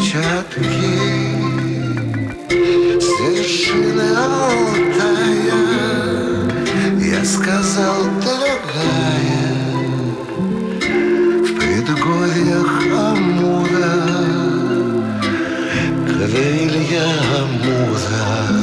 перчатки с вершины Алтая. Я сказал, дорогая, в предгорьях Амура крылья Амура.